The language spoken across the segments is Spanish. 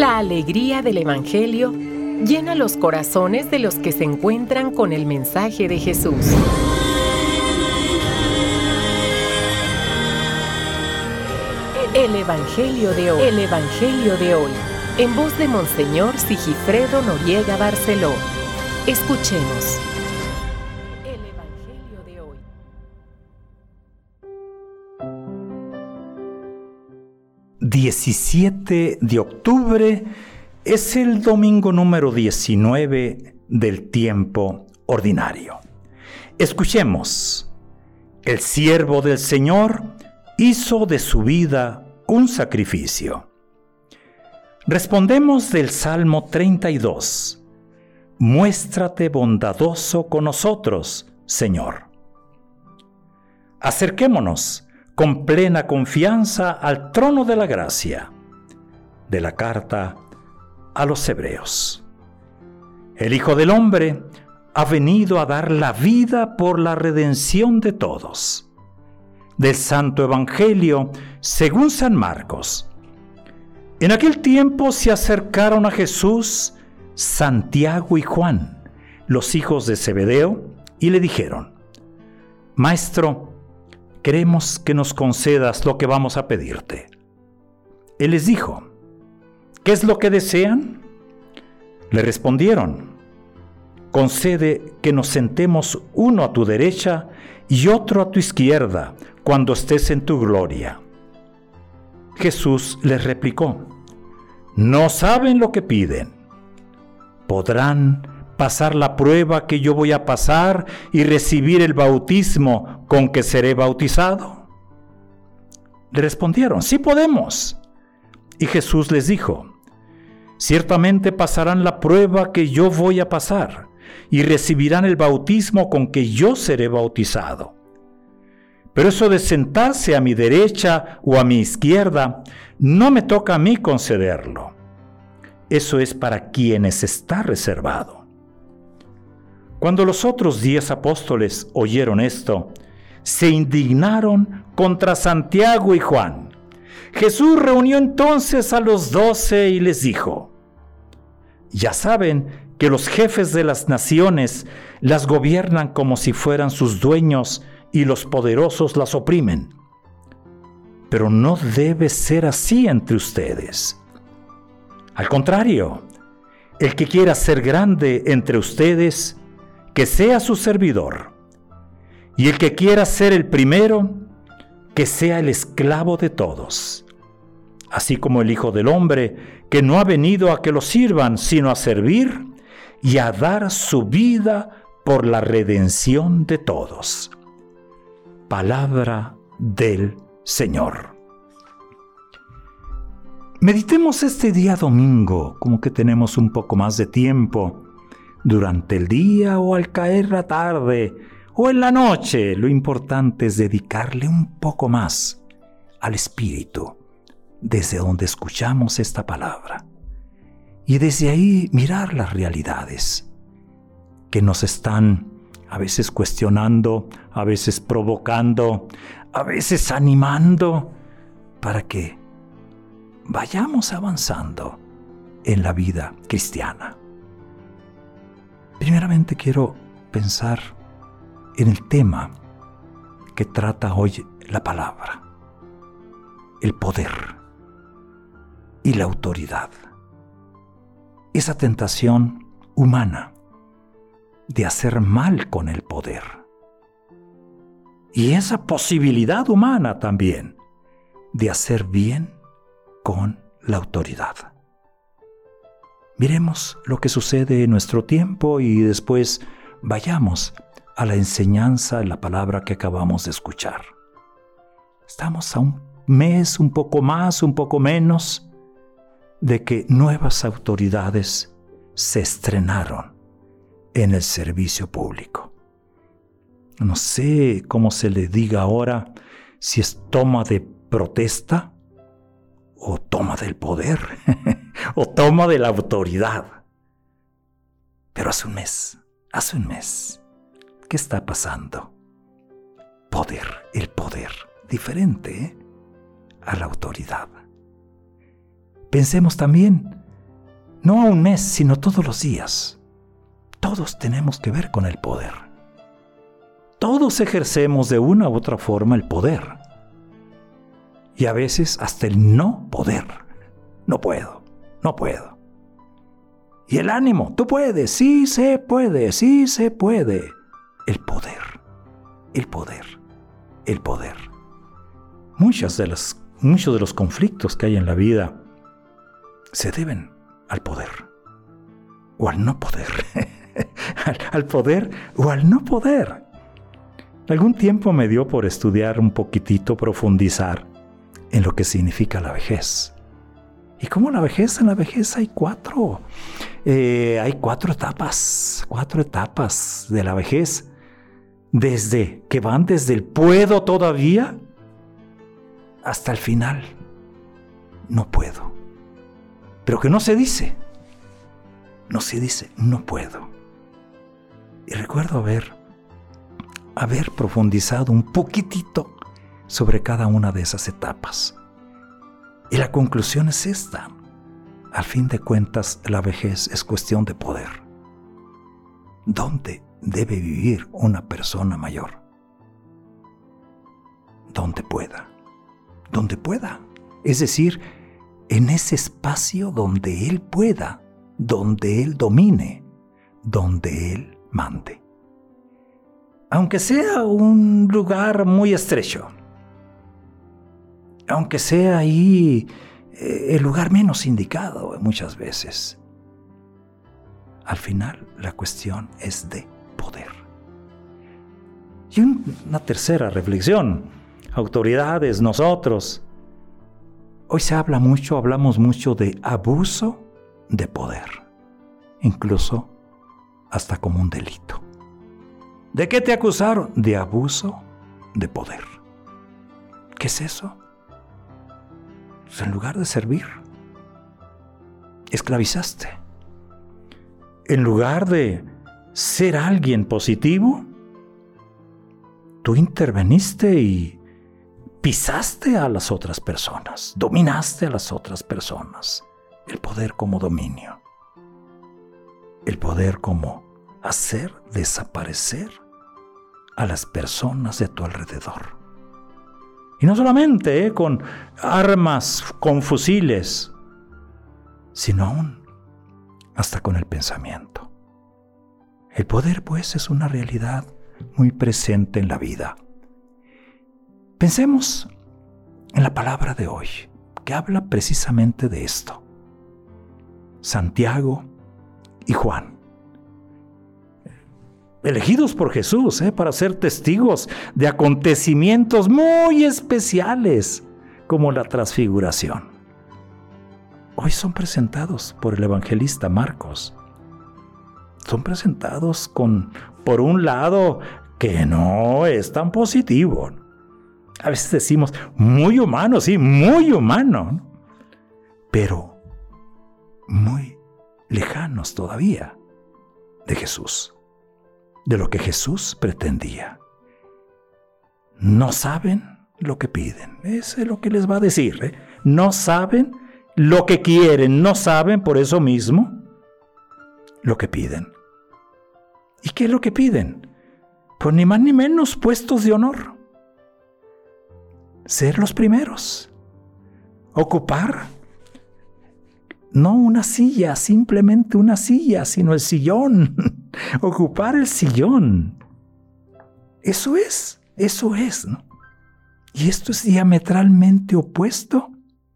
La alegría del Evangelio llena los corazones de los que se encuentran con el mensaje de Jesús. El Evangelio de hoy. El Evangelio de hoy. En voz de Monseñor Sigifredo Noriega Barceló. Escuchemos. El Evangelio de hoy. 17 de octubre es el domingo número 19 del tiempo ordinario. Escuchemos. El siervo del Señor hizo de su vida un sacrificio. Respondemos del Salmo 32. Muéstrate bondadoso con nosotros, Señor. Acerquémonos con plena confianza al trono de la gracia. De la carta a los Hebreos. El Hijo del Hombre ha venido a dar la vida por la redención de todos. Del Santo Evangelio según San Marcos. En aquel tiempo se acercaron a Jesús Santiago y Juan, los hijos de Zebedeo, y le dijeron: Maestro, queremos que nos concedas lo que vamos a pedirte. Él les dijo: ¿Qué es lo que desean? Le respondieron: Concede que nos sentemos uno a tu derecha y otro a tu izquierda cuando estés en tu gloria. Jesús les replicó: No saben lo que piden. ¿Podrán pasar la prueba que yo voy a pasar y recibir el bautismo con que seré bautizado? Le respondieron: Sí podemos. Y Jesús les dijo: Ciertamente pasarán la prueba que yo voy a pasar y recibirán el bautismo con que yo seré bautizado. Pero eso de sentarse a mi derecha o a mi izquierda no me toca a mí concederlo. Eso es para quienes está reservado. Cuando los otros 10 apóstoles oyeron esto, se indignaron contra Santiago y Juan. Jesús reunió entonces a los 12 y les dijo: Ya saben que los jefes de las naciones las gobiernan como si fueran sus dueños y los poderosos las oprimen. Pero no debe ser así entre ustedes. Al contrario, el que quiera ser grande entre ustedes, que sea su servidor. Y el que quiera ser el primero, que sea el esclavo de todos. Así como el Hijo del Hombre, que no ha venido a que lo sirvan, sino a servir y a dar su vida por la redención de todos. Palabra del Señor. Meditemos este día domingo, como que tenemos un poco más de tiempo, durante el día o al caer la tarde o en la noche. Lo importante es dedicarle un poco más al Espíritu, desde donde escuchamos esta palabra. Y desde ahí mirar las realidades que nos están a veces cuestionando, a veces provocando, a veces animando, para que vayamos avanzando en la vida cristiana. Primeramente quiero pensar en el tema que trata hoy la palabra: el poder y la autoridad. Esa tentación humana de hacer mal con el poder. Y esa posibilidad humana también de hacer bien con la autoridad. Miremos lo que sucede en nuestro tiempo y después vayamos a la enseñanza de la palabra que acabamos de escuchar. Estamos a un mes, un poco más, un poco menos, de que nuevas autoridades se estrenaron en el servicio público. No sé cómo se le diga ahora, si es toma de protesta o toma del poder o toma de la autoridad. Pero hace un mes, ¿qué está pasando? El poder, diferente a la autoridad. Pensemos también no a un mes, sino todos los días. Todos tenemos que ver con el poder. Todos ejercemos de una u otra forma el poder. Y a veces hasta el no poder. No puedo. Y el ánimo, tú puedes, sí se puede. El poder. Muchos de los conflictos que hay en la vida se deben al poder o al no poder. al poder o al no poder. Algún tiempo me dio por estudiar un poquitito, profundizar en lo que significa la vejez. ¿Y cómo la vejez? En la vejez hay cuatro etapas de la vejez, que van desde el puedo todavía hasta el final. No puedo. Pero que no se dice, no puedo. Y recuerdo haber profundizado un poquitito sobre cada una de esas etapas. Y la conclusión es esta. Al fin de cuentas, la vejez es cuestión de poder. ¿Dónde debe vivir una persona mayor? Donde pueda. Es decir, en ese espacio donde él pueda, donde él domine, donde él mande. Aunque sea un lugar muy estrecho, aunque sea ahí el lugar menos indicado muchas veces, al final la cuestión es de poder. Y una tercera reflexión, autoridades, nosotros, hoy hablamos mucho de abuso de poder, incluso hasta como un delito. ¿De qué te acusaron? De abuso de poder. ¿Qué es eso? Pues en lugar de servir, esclavizaste. En lugar de ser alguien positivo, tú interveniste y pisaste a las otras personas, dominaste a las otras personas. El poder como dominio. El poder como hacer desaparecer a las personas de tu alrededor. Y no solamente con armas, con fusiles, sino aún hasta con el pensamiento. El poder, pues, es una realidad muy presente en la vida. Pensemos en la palabra de hoy, que habla precisamente de esto. Santiago y Juan, elegidos por Jesús para ser testigos de acontecimientos muy especiales como la transfiguración. Hoy son presentados por el evangelista Marcos. Son presentados por un lado que no es tan positivo. A veces decimos muy humano, sí, muy humano, pero muy lejanos todavía de Jesús, de lo que Jesús pretendía. No saben lo que piden, eso es lo que les va a decir, No saben lo que quieren, no saben por eso mismo lo que piden. ¿Y qué es lo que piden? Pues ni más ni menos puestos de honor. Ser los primeros. Ocupar no una silla, simplemente una silla, sino el sillón. Ocupar el sillón. Eso es, ¿no? Y esto es diametralmente opuesto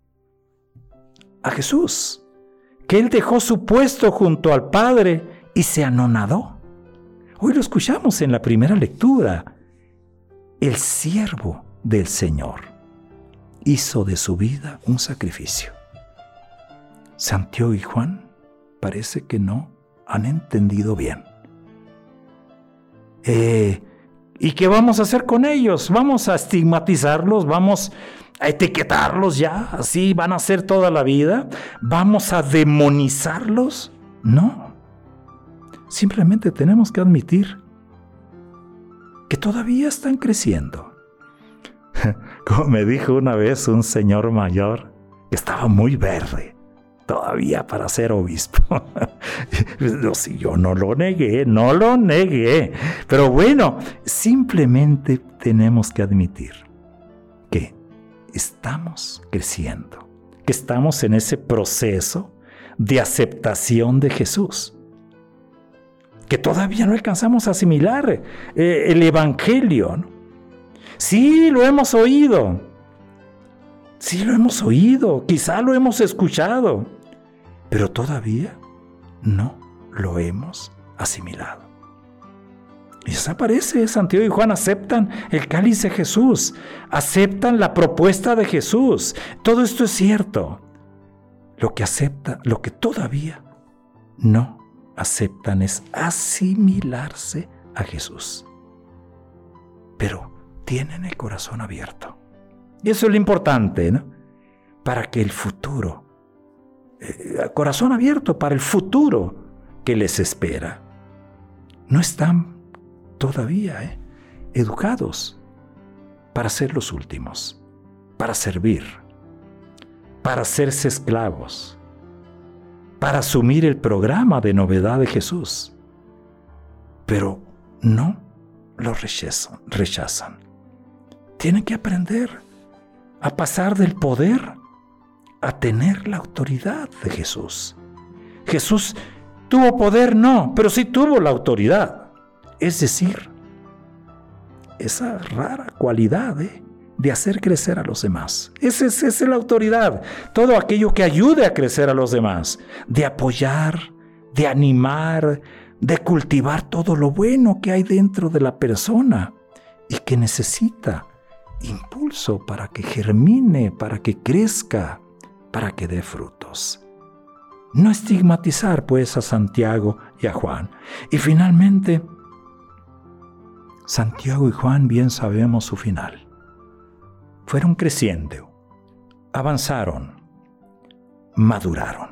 a Jesús, que Él dejó su puesto junto al Padre y se anonadó. Hoy lo escuchamos en la primera lectura. El siervo del Señor hizo de su vida un sacrificio. Santiago y Juan parece que no han entendido bien. ¿Y qué vamos a hacer con ellos? ¿Vamos a estigmatizarlos? ¿Vamos a etiquetarlos ya? ¿Así van a ser toda la vida? ¿Vamos a demonizarlos? No. Simplemente tenemos que admitir que todavía están creciendo. Como me dijo una vez un señor mayor que estaba muy verde, todavía para ser obispo. No, si yo no lo negué. Pero bueno, simplemente tenemos que admitir que estamos creciendo, que estamos en ese proceso de aceptación de Jesús, que todavía no alcanzamos a asimilar el Evangelio, ¿no? Sí, lo hemos oído, quizá lo hemos escuchado, pero todavía no lo hemos asimilado. Y eso aparece, Santiago y Juan aceptan el cáliz de Jesús, aceptan la propuesta de Jesús. Todo esto es cierto. Lo que todavía no aceptan es asimilarse a Jesús. Pero tienen el corazón abierto. Y eso es lo importante, ¿no? Para que el futuro, corazón abierto para el futuro que les espera. No están todavía educados para ser los últimos, para servir, para hacerse esclavos, para asumir el programa de novedad de Jesús. Pero no lo rechazan. Tienen que aprender a pasar del poder a tener la autoridad de Jesús. Jesús tuvo poder, no, pero sí tuvo la autoridad. Es decir, esa rara cualidad de hacer crecer a los demás. Esa es la autoridad. Todo aquello que ayude a crecer a los demás. De apoyar, de animar, de cultivar todo lo bueno que hay dentro de la persona y que necesita impulso para que germine, para que crezca, para que dé frutos. No estigmatizar pues a Santiago y a Juan. Y finalmente, Santiago y Juan bien sabemos su final. Fueron creciendo, avanzaron, maduraron.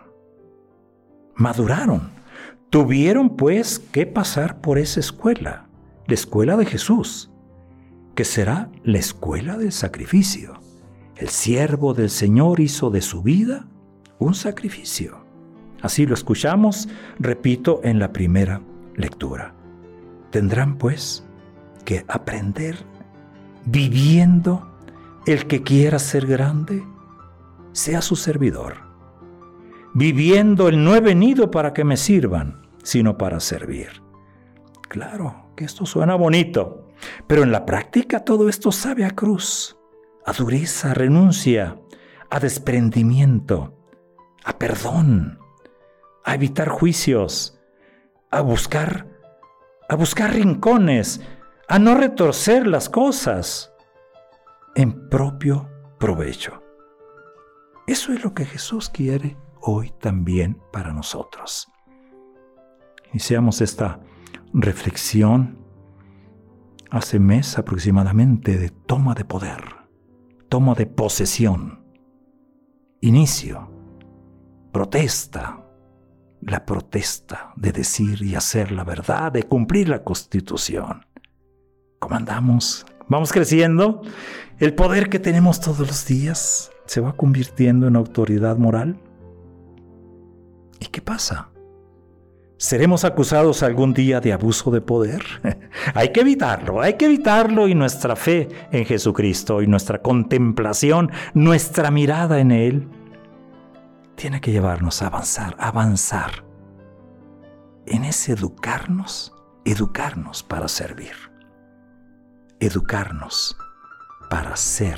Tuvieron pues que pasar por esa escuela, la escuela de Jesús, que será la escuela del sacrificio. El siervo del Señor hizo de su vida un sacrificio. Así lo escuchamos, repito, en la primera lectura. Tendrán pues que aprender viviendo. El que quiera ser grande, sea su servidor. Viviendo el no he venido para que me sirvan, sino para servir. Claro que esto suena bonito, pero en la práctica todo esto sabe a cruz, a dureza, a renuncia, a desprendimiento, a perdón, a evitar juicios, a buscar rincones, a no retorcer las cosas en propio provecho. Eso es lo que Jesús quiere hoy también para nosotros. Iniciamos esta reflexión hace mes aproximadamente de toma de poder, toma de posesión, inicio, protesta, la protesta de decir y hacer la verdad, de cumplir la Constitución. ¿Cómo andamos? Vamos creciendo. El poder que tenemos todos los días se va convirtiendo en autoridad moral. ¿Y qué pasa? ¿Seremos acusados algún día de abuso de poder? Hay que evitarlo y nuestra fe en Jesucristo y nuestra contemplación, nuestra mirada en Él, tiene que llevarnos a avanzar en ese educarnos para servir, educarnos para ser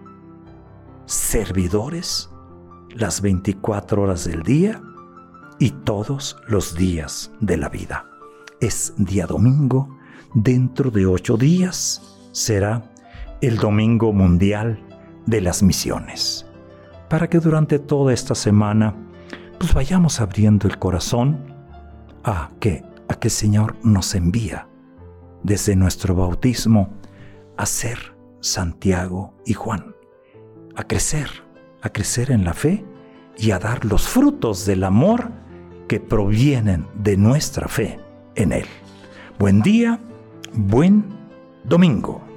servidores las 24 horas del día y todos los días de la vida. Es día domingo, dentro de 8 días será el Domingo Mundial de las Misiones. Para que durante toda esta semana pues vayamos abriendo el corazón a que el Señor nos envía desde nuestro bautismo a ser Santiago y Juan, a crecer en la fe y a dar los frutos del amor que provienen de nuestra fe en Él. Buen día, buen domingo.